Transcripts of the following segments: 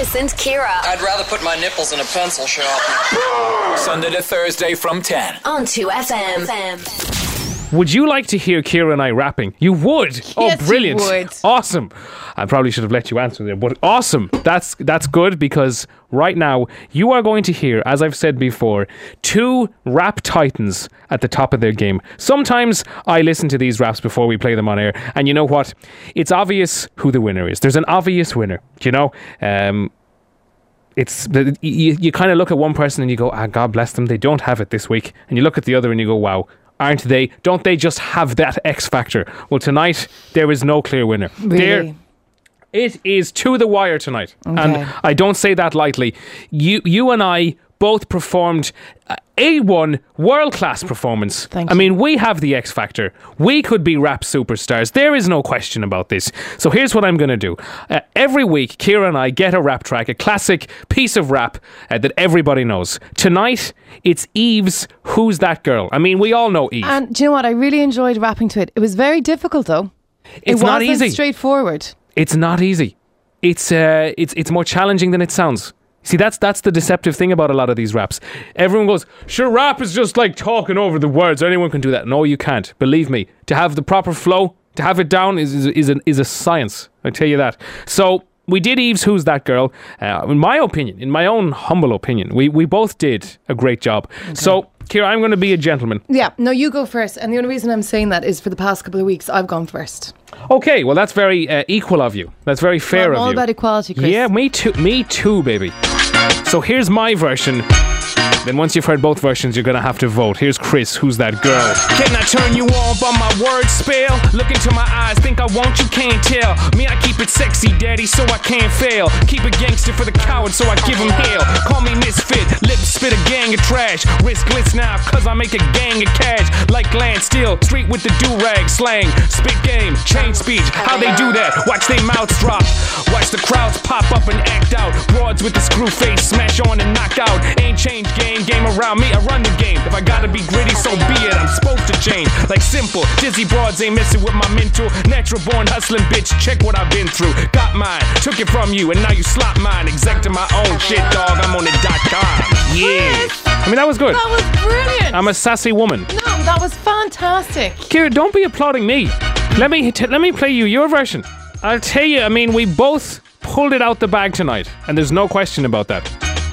Chris and Kira. I'd rather put my nipples in a pencil sharpener. Sunday to Thursday from 10. On 2FM. Would you like to hear Kira and I rapping? You would. Yes, brilliant. you would. Awesome. I probably should have let you answer there, but awesome. That's good because right now you are going to hear, as I've said before, two rap titans at the top of their game. Sometimes I listen to these raps before we play them on air, and you know what? It's obvious who the winner is. There's an obvious winner, you know? You kind of look at one person and you go, God bless them, they don't have it this week. And you look at the other and you go, wow, don't they just have that X factor? Well, tonight there is no clear winner. Really? It is to the wire tonight. Okay. And I don't say that lightly. You and I both performed A1 world-class performance. Thank I you. mean, we have the X factor. We could be rap superstars. There is no question about this. So here's what I'm going to do. Every week, Kira and I get a rap track, a classic piece of rap that everybody knows. Tonight, it's Eve's Who's That Girl? I mean, we all know Eve. And do you know what? I really enjoyed rapping to it. It was very difficult, though. It's not easy. It wasn't straightforward. It's not easy. It's more challenging than it sounds. See, that's the deceptive thing about a lot of these raps. Everyone goes, sure, rap is just like talking over the words. Anyone can do that. No, you can't. Believe me. To have the proper flow, to have it down is a science. I tell you that. So we did Eve's Who's That Girl? In my opinion, in my own humble opinion, we both did a great job. Okay. So, Kira, I'm going to be a gentleman. Yeah, no, you go first. And the only reason I'm saying that is for the past couple of weeks, I've gone first. Okay, well, that's very equal of you. That's very fair of you. I'm all about equality, Chris. Yeah, me too, baby. So here's my version. Then once you've heard both versions, you're going to have to vote. Here's Chris, Who's That Girl? Can I turn you on by my word spell? Look into my eyes, think I want you, can't tell. Me, I keep it sexy, daddy, so I can't fail. Keep it gangster for the coward, so I give him hell. Call me misfit, lips spit a gang of trash. Wrist glitz now, cause I make a gang of cash. Like Lance Steel, street with the do-rag slang. Spit game, change speech, how they do that? Watch they mouths drop. Watch the crowds pop up and act out. Broads with the screw face, smash on and knock out. Ain't change game around me, I run the game. If I gotta be gritty, so be it. I'm supposed to change. Like simple, dizzy broads ain't messing with my mental. Natural born hustling bitch, check what I've been through. Got mine, took it from you, and now you slot mine. Exec to my own shit, dog. I'm on it.com. Yeah. I mean, that was good. That was brilliant. I'm a sassy woman. No, that was fantastic. Kira, don't be applauding me. Let me play you your version. I'll tell you, I mean, we both pulled it out the bag tonight, and there's no question about that.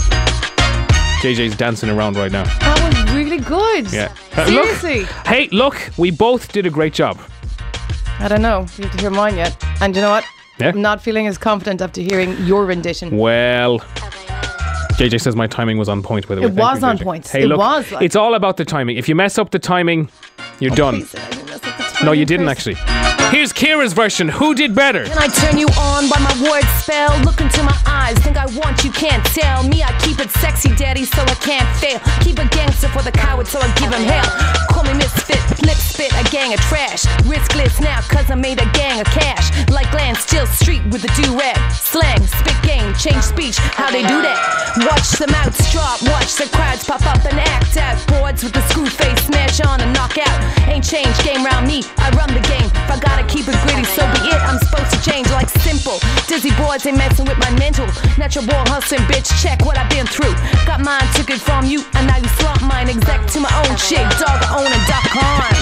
JJ's dancing around right now. That was really good. Yeah. Seriously. Look, we both did a great job. I don't know. You have to hear mine yet. And you know what? Yeah? I'm not feeling as confident after hearing your rendition. Well, JJ says my timing was on point, by the way. It was on point. Hey, look, was. it's all about the timing. If you mess up the timing, you're done. Please, I didn't mess up the timing, No, you didn't Chris. actually. Here's Kira's version. Who did better? Can I turn you on by my word spell? Look into my eyes, think I want you, can't tell. Me, I keep it sexy, daddy, so I can't fail. Keep a gangster for the coward, so I give him hell. Call me misfit, lip spit, a gang of trash. Riskless now, cause I made a gang of cash. Like Lance Steel, street with the do-rag. Slang, spit game, change speech, how they do that. Watch the mouths drop, watch the crowds pop up and act out. Boards with the screw face, smash on and knock out. Ain't change game round me, I run the game. If I gotta keep it gritty, so be it. I'm supposed to change like simple. Dizzy boys ain't messing with my mental. Natural born hustling, bitch, check what I've been through. Got mine, took it from you, and now you slump mine. Exec to my own shit, dog, I own it.com.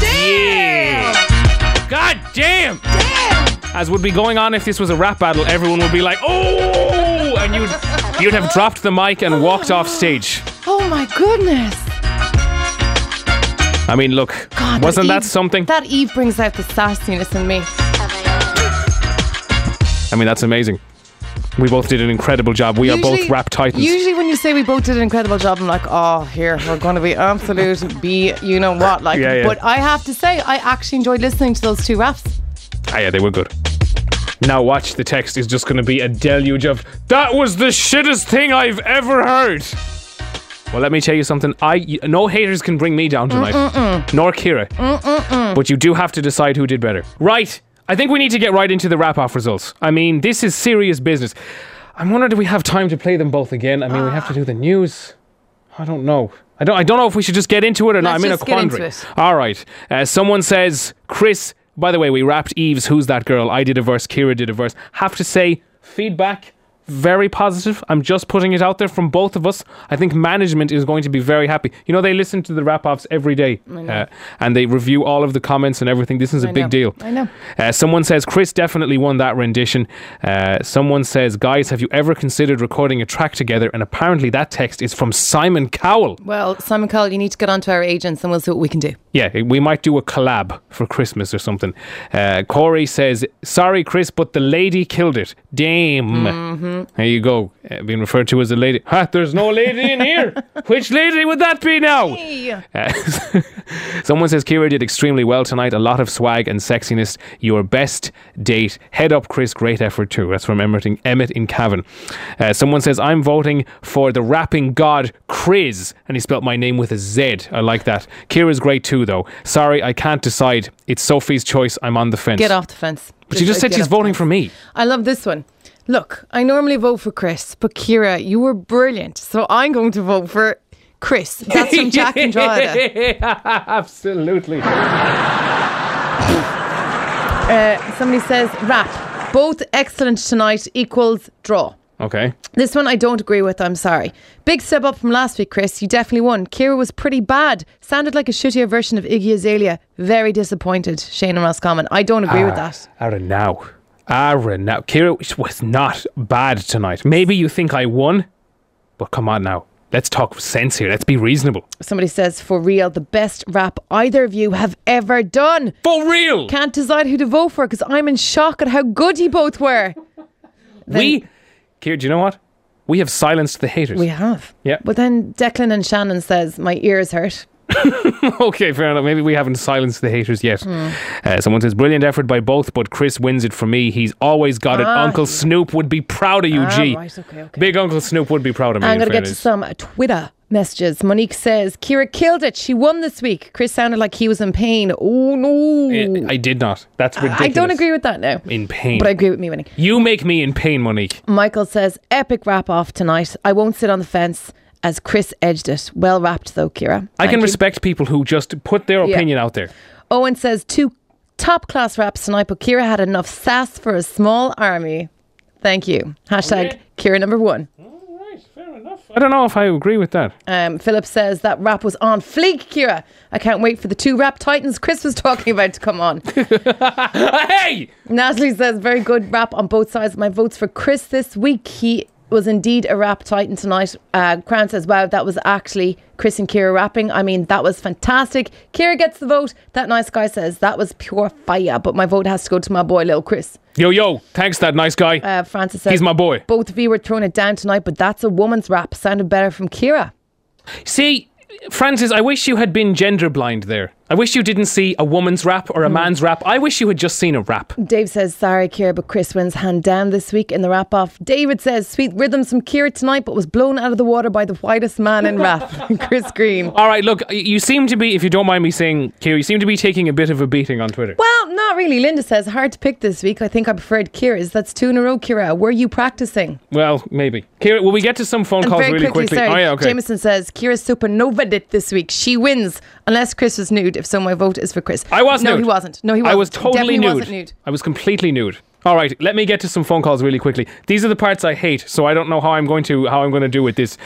Yeah. God damn. As would be going on if this was a rap battle, everyone would be like, oh, and you'd have dropped the mic and walked off stage. Oh my goodness. I mean, look, God, wasn't that Eve, something? That Eve brings out the sassiness in me. I mean, that's amazing. We both did an incredible job. We are both rap titans. Usually when you say we both did an incredible job, I'm like, oh, here, we're going to be absolute you know what. Like, Yeah. But I have to say, I actually enjoyed listening to those two raps. Ah, yeah, they were good. Now watch, the text is just going to be a deluge of, that was the shittest thing I've ever heard. Well, let me tell you something. No haters can bring me down tonight. Nor Kira. But you do have to decide who did better. Right. I think we need to get right into the wrap-off results. I mean, this is serious business. I'm wondering, do we have time to play them both again? I mean, we have to do the news. I don't know. I don't know if we should just get into it or not. I'm in a quandary. Get into it. All right. Someone says, Chris, by the way, we wrapped Eve's Who's That Girl? I did a verse, Kira did a verse. Have to say, feedback very positive. I'm just putting it out there from both of us. I think management is going to be very happy. You know, they listen to the wrap-offs every day and they review all of the comments and everything. This is a big deal. I know. Someone says, Chris definitely won that rendition. Someone says, guys, have you ever considered recording a track together? And apparently that text is from Simon Cowell. Well, Simon Cowell, you need to get onto our agents and we'll see what we can do. Yeah, we might do a collab for Christmas or something. Corey says, sorry, Chris, but the lady killed it. Damn. There you go. Being referred to as a lady. There's no lady in here. Which lady would that be now? Hey. Someone says, Ciara did extremely well tonight. A lot of swag and sexiness. Your best date. Head up, Chris. Great effort too. That's from Emmett in Cavan. Someone says, I'm voting for the rapping god, Chris. And he spelt my name with a Z. I like that. Ciara's great too, though. Sorry, I can't decide. It's Sophie's choice. I'm on the fence. Get off the fence. But she just said she's voting for me. I love this one. Look, I normally vote for Chris, but Ciara, you were brilliant. So I'm going to vote for Chris. That's from Jack and Drogheda. Absolutely. Somebody says, rap. Both excellent tonight equals draw. Okay. This one I don't agree with, I'm sorry. Big step up from last week, Chris. You definitely won. Ciara was pretty bad. Sounded like a shittier version of Iggy Azalea. Very disappointed. Shane and Roscommon. I don't agree with that. Now. Ciara was not bad tonight. Maybe you think I won, but come on now. Let's talk sense here. Let's be reasonable. Somebody says, for real, the best rap either of you have ever done. For real! Can't decide who to vote for because I'm in shock at how good you both were. Ciara, do you know what? We have silenced the haters. We have. Yeah. But then Declan and Shannon says, my ears hurt. Okay, fair enough. Maybe we haven't silenced the haters yet. Someone says, brilliant effort by both, but Chris wins it for me. He's always got it. Uncle Snoop would be proud of you, G. Right, okay. Big Uncle Snoop would be proud of me. I'm going to get to some Twitter messages. Monique says, Ciara killed it. She won this week. Chris sounded like he was in pain. Oh, no. I did not. That's ridiculous. I don't agree with that now. In pain. But I agree with me winning. You make me in pain, Monique. Michael says, epic wrap off tonight. I won't sit on the fence as Chris edged it. Well wrapped though, Ciara. I can respect people who just put their opinion out there. Owen says, 2 top class raps tonight, but Ciara had enough sass for a small army. Thank you. Hashtag Ciara number 1. Alright, fair enough. I don't know if I agree with that. Philip says that rap was on fleek, Ciara. I can't wait for the 2 rap titans Chris was talking about to come on. Hey! Natalie says, very good rap on both sides. My vote's for Chris this week. He was indeed a rap titan tonight. Cran says, wow, that was actually Chris and Ciara rapping. I mean, that was fantastic. Ciara gets the vote. That nice guy says, that was pure fire, but my vote has to go to my boy, Lil Chris. Yo, thanks that nice guy. Francis says, he's my boy. Both of you were throwing it down tonight, but that's a woman's rap. Sounded better from Ciara. See, Francis, I wish you had been gender blind there. I wish you didn't see a woman's rap or a man's rap. I wish you had just seen a rap. Dave says, sorry, Ciara, but Chris wins hand down this week in the rap off. David says, sweet rhythms from Ciara tonight, but was blown out of the water by the whitest man in rap, Chris Green. All right, look, you seem to be, if you don't mind me saying, Ciara, you seem to be taking a bit of a beating on Twitter. Well, not really. Linda says, hard to pick this week. I think I preferred Ciara's. That's 2 in a row, Ciara. Were you practicing? Well, maybe. Ciara, will we get to some phone calls very really quickly? Sorry. Oh, yeah, okay. Jameson says, Ciara's supernova it this week. She wins, unless Chris was nude. If so, my vote is for Chris. I was nude. No, he wasn't. I was totally nude. Wasn't nude. I was completely nude. All right, let me get to some phone calls really quickly. These are the parts I hate, so I don't know how I'm going to do with this.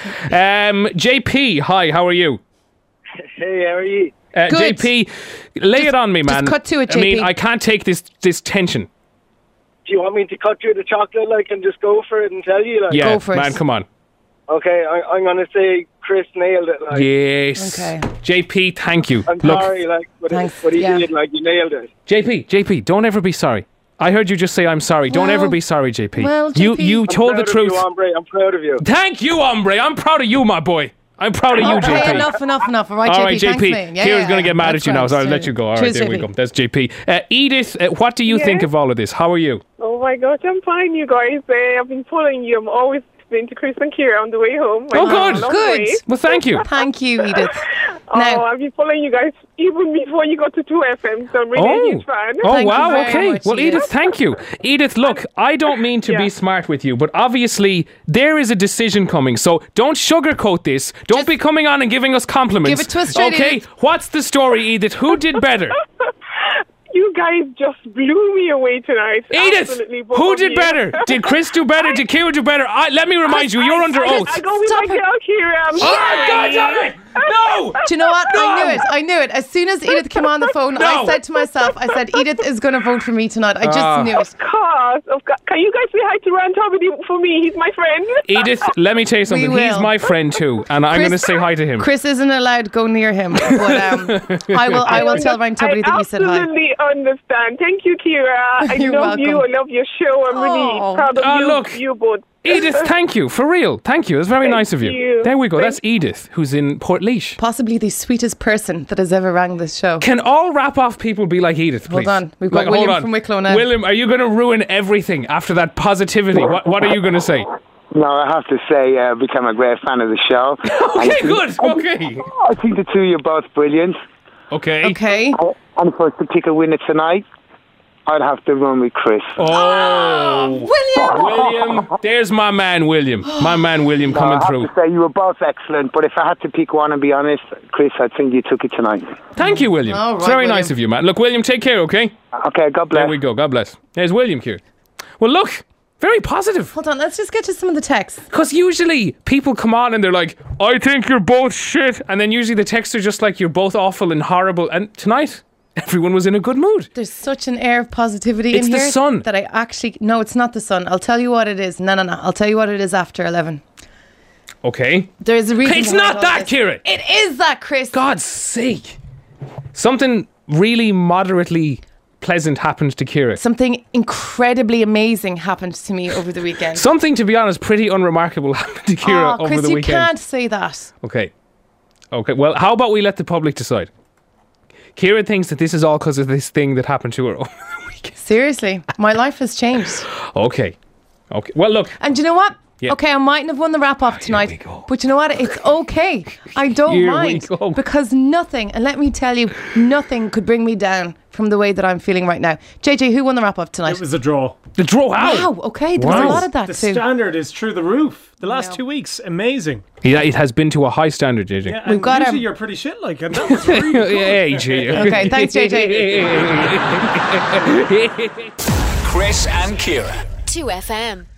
JP, hi, how are you? Hey, how are you? JP, lay it on me, man. Just cut to it, JP. I mean, I can't take this tension. Do you want me to cut through the chocolate, and just go for it and tell you, Yeah, Go for it. man, come on. Okay, I'm going to say Chris nailed it, Yes. Okay. JP, thank you. I'm sorry, but he did, you nailed it. JP, don't ever be sorry. I heard you just say I'm sorry. Don't Well- ever be sorry, JP. well, JP. You told the truth. I'm proud of you. Thank you, hombre. I'm proud of you, my boy. I'm proud of you, JP. Okay, enough. All right, JP. All right, Thanks, JP. man. Ciara's going to get mad That's at you now, so I'll fine. let you go. All right, Cheers, there we JP. go. That's JP. Edith, what do you think of all of this? How are you? Oh my gosh, I'm fine, you guys. I've been following you. I'm always listening to Chris and Ciara on the way home. Oh, good. Good. Well, thank you. Thank you, Edith. Oh, Now- I've been following you guys even before you got to 2FM, so I'm really a huge fan. Oh, Thank you wow, very okay. much, Well, Edith, thank you. Edith, look, I don't mean to be smart with you, but obviously there is a decision coming, so don't sugarcoat this. Don't be coming on and giving us compliments. Give it to us straight, okay? Edith. What's the story, Edith? Who did better? You You guys just blew me away tonight. Edith, Absolutely, both who of did you. better? Did Chris do better? Did Ciara do better? Let me remind you, you're under oath. I go with my girl, Ciara. I'm Oh, sorry. God damn it! No! Do you know what? No! I knew it. As soon as Edith came on the phone, No. I said to myself, Edith is going to vote for me tonight. I just knew it. Of course. Can you guys say hi to Ron Toby for me? He's my friend. Edith, let me tell you something. We He's will. my friend too, and I'm going to say hi to him. Chris isn't allowed to go near him, but I will tell Ryan Tuberty that you said hi. I absolutely understand. Thank you, Ciara. I You're love you. I welcome. love your show. I'm really proud of you. Look. You both. Edith, thank you. For real. Thank you. It's very nice of you. you. There we go. That's Edith, who's in Portlaoise. Possibly the sweetest person that has ever rang this show. Can all wrap-off people be like Edith, please? Hold on. We've got hold William on. from Wicklow now. William, are you going to ruin everything after that positivity? What are you going to say? No, I have to say, I've become a great fan of the show. Okay, good. Okay. I think the two of you are both brilliant. Okay. Okay. And if I was to pick a winner tonight, I'd have to run with Chris. Oh, William. There's my man, William. My man, William, coming I have through. to say, you were both excellent, but if I had to pick one and be honest, Chris, I think you took it tonight. Thank you, William. All It's right, very William. nice of you, man. Look, William, take care, okay? Okay, God bless. There we go. God bless. There's William here. Well, look, very positive. Hold on, let's just get to some of the texts. Because usually people come on and they're like, I think you're both shit. And then usually the texts are just like, you're both awful and horrible. And tonight, everyone was in a good mood. There's such an air of positivity It's in the here sun. that I actually... No, it's not the sun. I'll tell you what it is. No. I'll tell you what it is after 11. Okay. There's a reason It's behind not all that, this. Ciara. It is that, Chris. God's sake. Something really moderately pleasant happened to Ciara. Something incredibly amazing happened to me over the weekend. Something, to be honest, pretty unremarkable happened to Ciara over Chris, the you weekend. can't say that. Okay. Well, how about we let the public decide? Ciara thinks that this is all because of this thing that happened to her over the weekend. Seriously, my life has changed. Okay. Well, look. And do you know what? Yeah. Okay, I mightn't have won the wrap-up tonight, we go. but you know what? It's okay. I don't Here we mind go. because nothing, and let me tell you, nothing could bring me down from the way that I'm feeling right now. JJ, who won the wrap-up tonight? It was a draw. The draw out. Wow, okay, there was a lot of that The too. standard is through the roof. The last No. 2 weeks, amazing. Yeah, it has been to a high standard, JJ. Yeah, We've and got usually our- you're pretty shit like, and that was really good. Hey, G. Okay, thanks, JJ. Chris and Ciara. 2FM.